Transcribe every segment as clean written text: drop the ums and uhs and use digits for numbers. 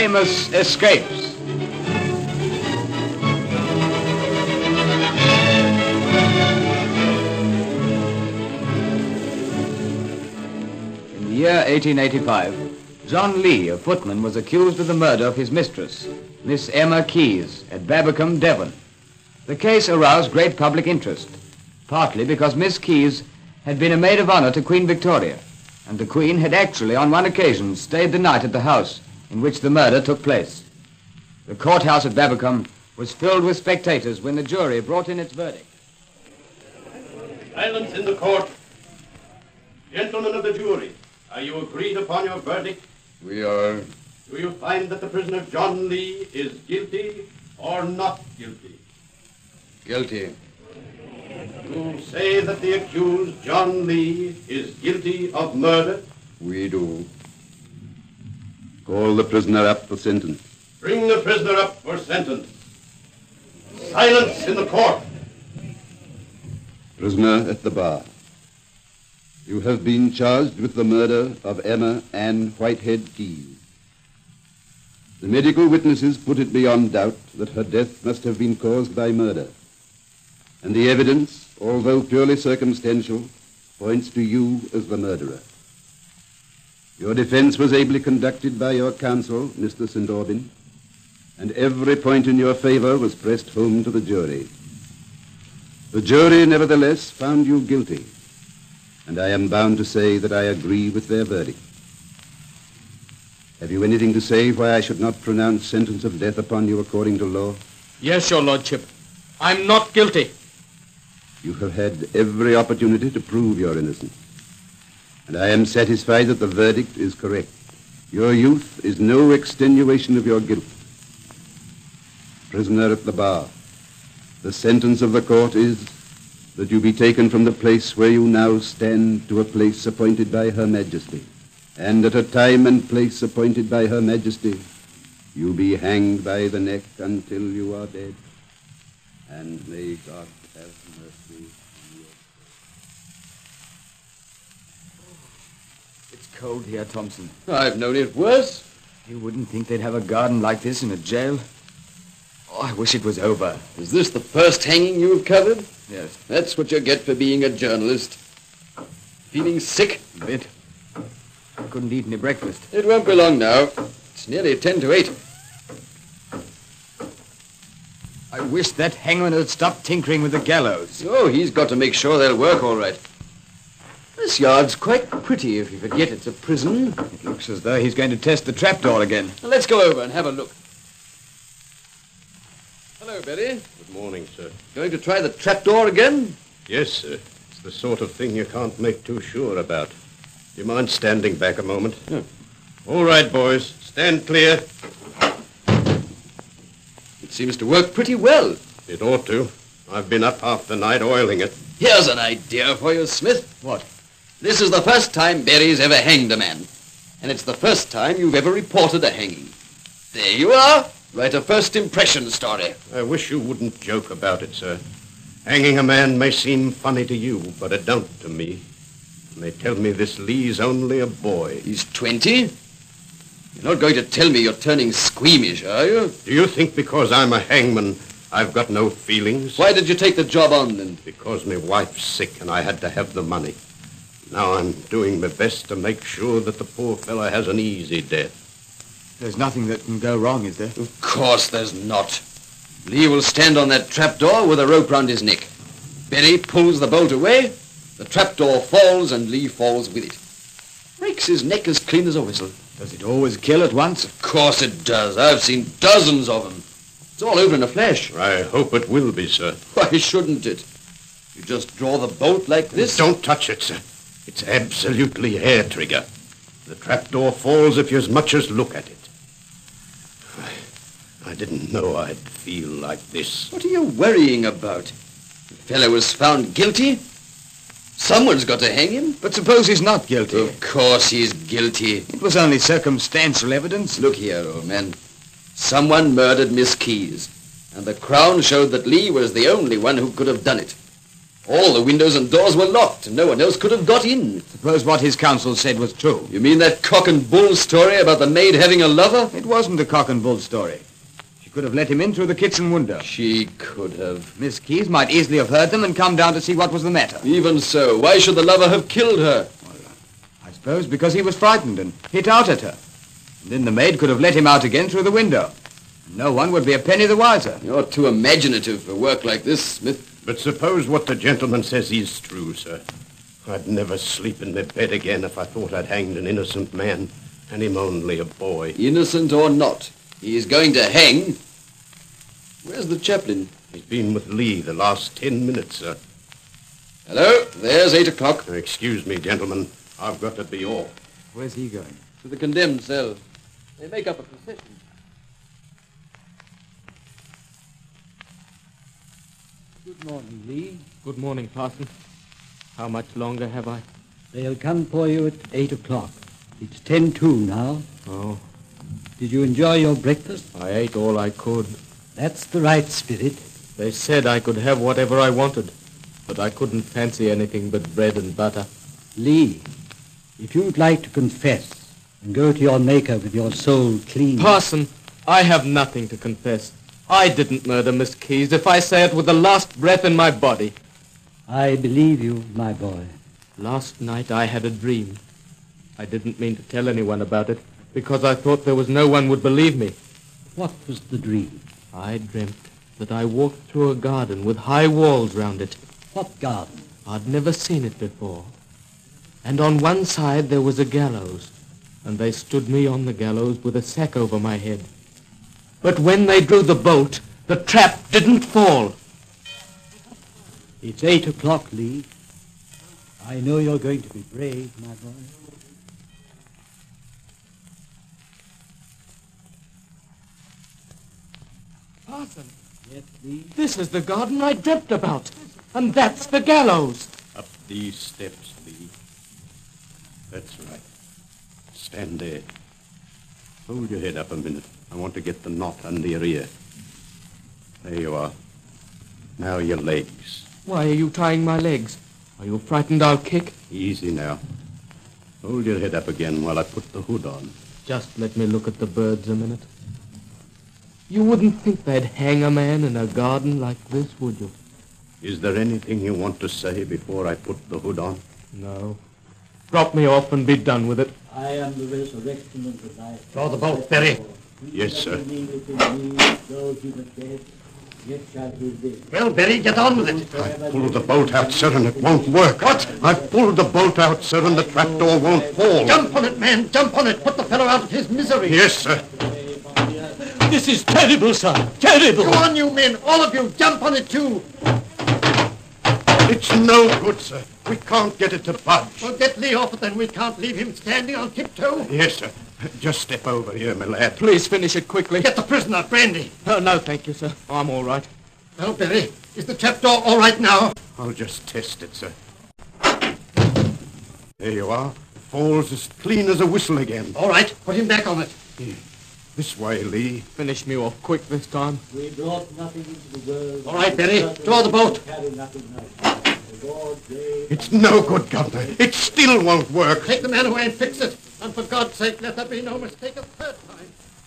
famous escapes. In the year 1885, John Lee, a footman, was accused of the murder of his mistress, Miss Emma Keyes, at Babbacombe, Devon. The case aroused great public interest, partly because Miss Keyes had been a maid of honor to Queen Victoria, and the Queen had actually, on one occasion, stayed the night at the house in which the murder took place. The courthouse at Babbacombe was filled with spectators when the jury brought in its verdict. Silence in the court. Gentlemen of the jury, are you agreed upon your verdict? We are. Do you find that the prisoner John Lee is guilty or not guilty? Guilty. You say that the accused John Lee is guilty of murder? We do. Call the prisoner up for sentence. Bring the prisoner up for sentence. Silence in the court. Prisoner at the bar. You have been charged with the murder of Emma Ann Whitehead Keyes. The medical witnesses put it beyond doubt that her death must have been caused by murder. And the evidence, although purely circumstantial, points to you as the murderer. Your defense was ably conducted by your counsel, Mr. St. Aubyn, and every point in your favor was pressed home to the jury. The jury, nevertheless, found you guilty, and I am bound to say that I agree with their verdict. Have you anything to say why I should not pronounce sentence of death upon you according to law? Yes, your lordship. I'm not guilty. You have had every opportunity to prove your innocence, and I am satisfied that the verdict is correct. Your youth is no extenuation of your guilt. Prisoner at the bar, the sentence of the court is that you be taken from the place where you now stand to a place appointed by Her Majesty, and at a time and place appointed by Her Majesty, you be hanged by the neck until you are dead. And may God have mercy on you. It's cold here, Thompson. I've known it worse. You wouldn't think they'd have a garden like this in a jail? Oh, I wish it was over. Is this the first hanging you've covered? Yes. That's what you get for being a journalist. Feeling sick? A bit. I couldn't eat any breakfast. It won't be long now. It's nearly 10 to 8. I wish that hangman had stopped tinkering with the gallows. Oh, he's got to make sure they'll work all right. This yard's quite pretty if you forget it's a prison. It looks as though he's going to test the trapdoor again. Let's go over and have a look. Hello, Betty. Good morning, sir. Going to try the trapdoor again? Yes, sir. It's the sort of thing you can't make too sure about. Do you mind standing back a moment? Yeah. All right, boys. Stand clear. It seems to work pretty well. It ought to. I've been up half the night oiling it. Here's an idea for you, Smith. What? This is the first time Berry's ever hanged a man. And it's the first time you've ever reported a hanging. There you are. Write a first impression story. I wish you wouldn't joke about it, sir. Hanging a man may seem funny to you, but it don't to me. And they tell me this Lee's only a boy. He's 20. You're not going to tell me you're turning squeamish, are you? Do you think because I'm a hangman, I've got no feelings? Why did you take the job on, then? Because my wife's sick and I had to have the money. Now I'm doing my best to make sure that the poor fellow has an easy death. There's nothing that can go wrong, is there? Of course there's not. Lee will stand on that trapdoor with a rope round his neck. Berry pulls the bolt away, the trapdoor falls, and Lee falls with it. Breaks his neck as clean as a whistle. Does it always kill at once? Of course it does. I've seen dozens of them. It's all over in a flash. I hope it will be, sir. Why shouldn't it? You just draw the bolt like this. Don't touch it, sir. It's absolutely hair trigger. The trapdoor falls if you as much as look at it. I didn't know I'd feel like this. What are you worrying about? The fellow was found guilty. Someone's got to hang him. But suppose he's not guilty? Of course he's guilty. It was only circumstantial evidence. Look here, old man. Someone murdered Miss Keyes, and the Crown showed that Lee was the only one who could have done it. All the windows and doors were locked, and no one else could have got in. Suppose what his counsel said was true. You mean that cock and bull story about the maid having a lover? It wasn't a cock and bull story. She could have let him in through the kitchen window. She could have. Miss Keyes might easily have heard them and come down to see what was the matter. Even so, why should the lover have killed her? I suppose because he was frightened and hit out at her. And then the maid could have let him out again through the window. No one would be a penny the wiser. You're too imaginative for work like this, Smith. But suppose what the gentleman says is true, sir. I'd never sleep in my bed again if I thought I'd hanged an innocent man, and him only a boy. Innocent or not, he is going to hang. Where's the chaplain? He's been with Lee the last 10 minutes, sir. Hello, there's 8 o'clock. Excuse me, gentlemen. I've got to be off. Where's he going? To the condemned cell. They make up a procession. Good morning, Lee. Good morning, Parson. How much longer have I? They'll come for you at 8 o'clock. It's 10:02 now. Oh, Did you enjoy your breakfast? I ate all I could. That's the right spirit. They said I could have whatever I wanted, but I couldn't fancy anything but bread and butter. Lee, if you'd like to confess and go to your Maker with your soul clean... Parson, I have nothing to confess. I didn't murder Miss Keyes if I say it with the last breath in my body. I believe you, my boy. Last night I had a dream. I didn't mean to tell anyone about it because I thought there was no one would believe me. What was the dream? I dreamt that I walked through a garden with high walls round it. What garden? I'd never seen it before. And on one side there was a gallows, and they stood me on the gallows with a sack over my head. But when they drew the bolt, the trap didn't fall. It's 8 o'clock, Lee. I know you're going to be brave, my boy. Parson, Yes, Lee? this is the garden I dreamt about, and that's the gallows. Up these steps, Lee. That's right. Stand there. Hold your head up a minute. I want to get the knot under your ear. There you are. Now your legs. Why are you tying my legs? Are you frightened I'll kick? Easy now. Hold your head up again while I put the hood on. Just let me look at the birds a minute. You wouldn't think they'd hang a man in a garden like this, would you? Is there anything you want to say before I put the hood on? No. Drop me off and be done with it. I am the resurrection and the life. Draw the bolt, Berry. Yes, sir. Well, Berry, get on with it. I've pulled the bolt out, sir, and it won't work. What? I've pulled the bolt out, sir, and the trapdoor won't fall. Jump on it, man. Jump on it. Put the fellow out of his misery. Yes, sir. This is terrible, sir. Terrible. Go on, you men. All of you. Jump on it, too. It's no good, sir. We can't get it to budge. Well, get Lee off it, then. We can't leave him standing on tiptoe. Yes, sir. Just step over here, my lad. Please finish it quickly. Get the prisoner, Brandy. Oh, no, thank you, sir. I'm all right. Well, Berry, is the trapdoor all right now? I'll just test it, sir. There you are. Falls as clean as a whistle again. All right. Put him back on it. This way, Lee. Finish me off quick this time. We brought nothing into the world. All right, Berry. Draw the boat. Carry nothing like the Lord gave. It's no good, Governor. It still won't work. Take the man away and fix it. And for God's sake, let there be no mistake a third time.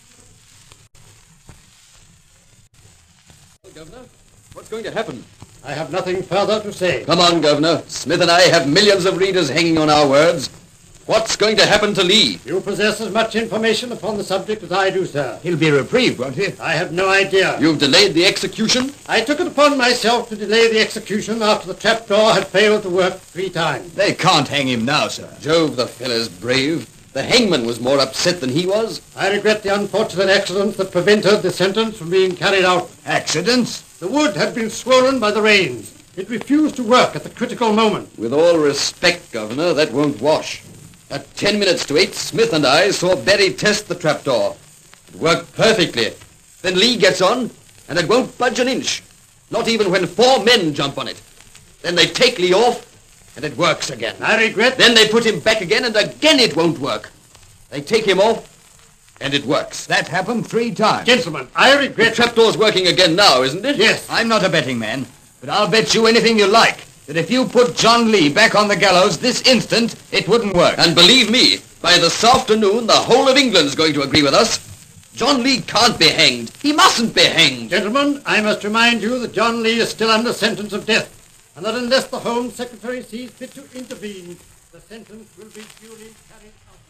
Well, Governor, what's going to happen? I have nothing further to say. Come on, Governor. Smith and I have millions of readers hanging on our words. What's going to happen to Lee? You possess as much information upon the subject as I do, sir. He'll be reprieved, won't he? I have no idea. You've delayed the execution? I took it upon myself to delay the execution after the trapdoor had failed to work 3 times. They can't hang him now, sir. Jove, the fellow's brave. The hangman was more upset than he was. I regret the unfortunate accident that prevented the sentence from being carried out. Accidents? The wood had been swollen by the rains. It refused to work at the critical moment. With all respect, Governor, that won't wash. At 10 minutes to 8, Smith and I saw Berry test the trapdoor. It worked perfectly. Then Lee gets on, and it won't budge an inch. Not even when 4 men jump on it. Then they take Lee off, and it works again. I regret... Then they put him back again, and again it won't work. They take him off, and it works. That happened 3 times. Gentlemen, I regret... The trapdoor's working again now, isn't it? Yes. I'm not a betting man, but I'll bet you anything you like. that if you put John Lee back on the gallows this instant, it wouldn't work. And believe me, by this afternoon, the whole of England's going to agree with us. John Lee can't be hanged. He mustn't be hanged. Gentlemen, I must remind you that John Lee is still under sentence of death, and that unless the Home Secretary sees fit to intervene, the sentence will be duly carried out.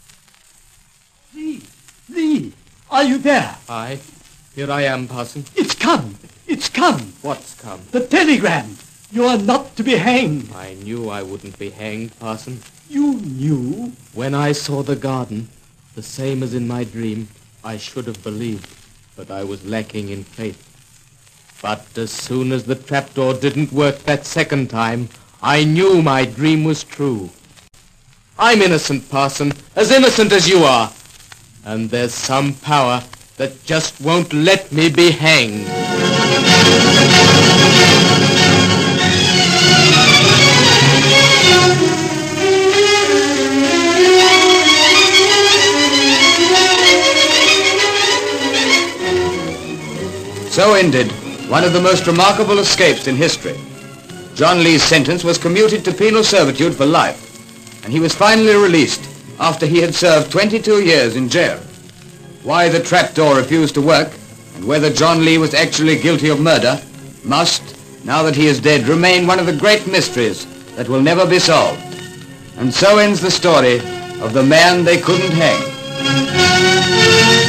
Lee, are you there? Aye. Here I am, Parson. It's come. It's come. What's come? The telegram. You are not to be hanged. I knew I wouldn't be hanged, Parson. You knew? When I saw the garden, the same as in my dream, I should have believed, but I was lacking in faith. But as soon as the trapdoor didn't work that second time, I knew my dream was true. I'm innocent, Parson, as innocent as you are. And there's some power that just won't let me be hanged. So ended one of the most remarkable escapes in history. John Lee's sentence was commuted to penal servitude for life, and he was finally released after he had served 22 years in jail. Why the trapdoor refused to work, and whether John Lee was actually guilty of murder, must, now that he is dead, remain one of the great mysteries that will never be solved. And so ends the story of the man they couldn't hang.